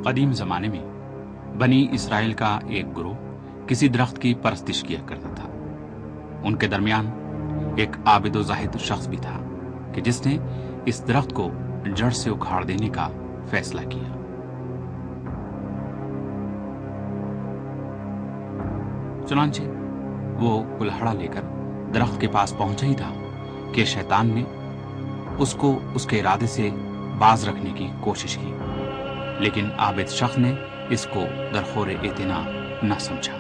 قدیم زمانے میں بنی اسرائیل کا ایک گروہ کسی درخت کی پرستش کیا کرتا تھا۔ ان کے درمیان ایک عابد و زاہد شخص بھی تھا کہ جس نے اس درخت کو جڑ سے اکھاڑ دینے کا فیصلہ کیا۔ چنانچہ وہ کلہڑا لے کر درخت کے پاس پہنچا ہی تھا کہ شیطان نے اس کو اس کے ارادے سے باز رکھنے کی کوشش کی، لیکن عابد شخص نے اس کو درخور اعتنا نہ سمجھا۔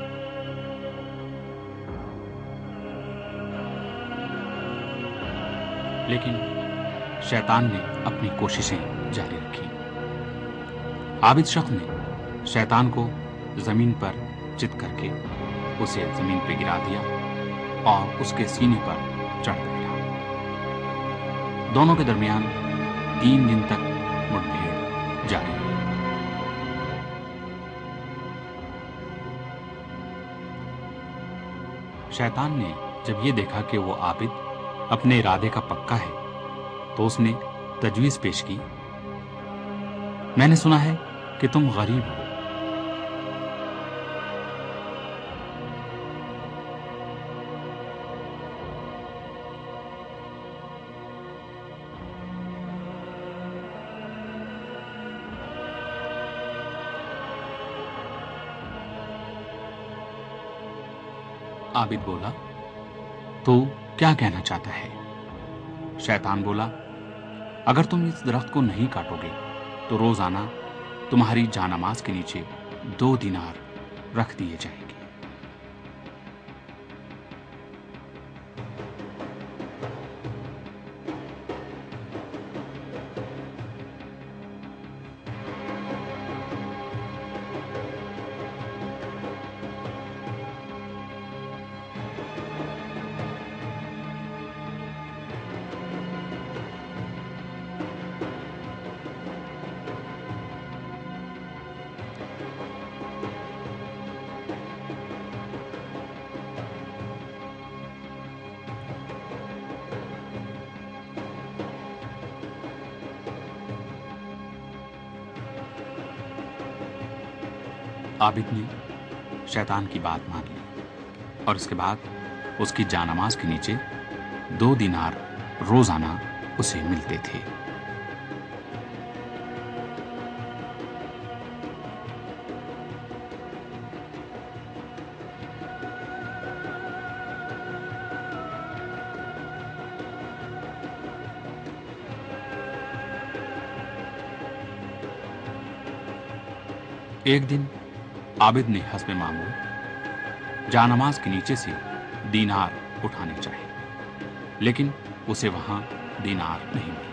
لیکن شیطان نے اپنی کوششیں جاری رکھی۔ عابد شخص نے شیطان کو زمین پر چت کر کے اسے زمین پہ گرا دیا اور اس کے سینے پر چڑھ بیٹھا۔ دونوں کے درمیان 3 دن تک مٹ بھیڑ جاری رہی۔ شیطان نے جب یہ دیکھا کہ وہ عابد اپنے ارادے کا پکا ہے تو اس نے تجویز پیش کی، میں نے سنا ہے کہ تم غریب ہو۔ عابد بولا، تو کیا کہنا چاہتا ہے؟ شیطان بولا، اگر تم اس درخت کو نہیں کاٹو گے تو روزانہ تمہاری جانماز کے نیچے 2 دینار رکھ دیے جائیں گے۔ عابد نے شیطان کی بات مان لی اور اس کے بعد اس کی جانماز کے نیچے 2 دینار روزانہ اسے ملتے تھے۔ ایک دن عابد نے حسب معمول جانماز کے نیچے سے دینار اٹھانے چاہے، لیکن اسے وہاں دینار نہیں ملے۔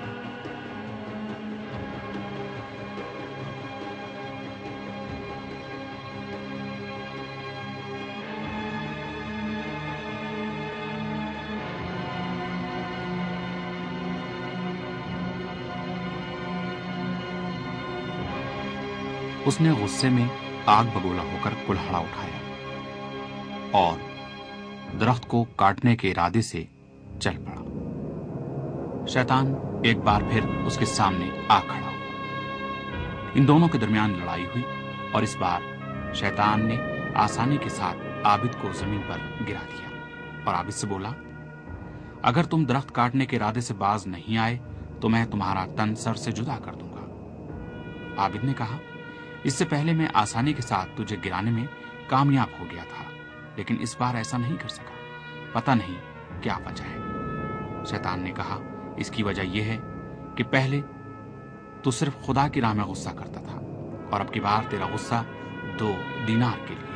اس نے غصے میں آگ بگولا ہو کر کلہڑا اٹھایا اور درخت کو کاٹنے کے ارادے سے چل پڑا۔ شیطان ایک بار پھر اس کے سامنے آ کھڑا ہوا۔ ان دونوں کے درمیان لڑائی ہوئی اور اس بار شیطان نے آسانی کے ساتھ عابد کو زمین پر گرا دیا اور عابد سے بولا، اگر تم درخت کاٹنے کے ارادے سے باز نہیں آئے تو میں تمہارا تن سر سے جدا کر دوں گا۔ عابد نے کہا، اس سے پہلے میں آسانی کے ساتھ تجھے گرانے میں کامیاب ہو گیا تھا، لیکن اس بار ایسا نہیں کر سکا، پتہ نہیں کیا وجہ ہے۔ شیطان نے کہا، اس کی وجہ یہ ہے کہ پہلے تو صرف خدا کی راہ میں غصہ کرتا تھا اور اب کی بار تیرا غصہ 2 دینار کے لیے۔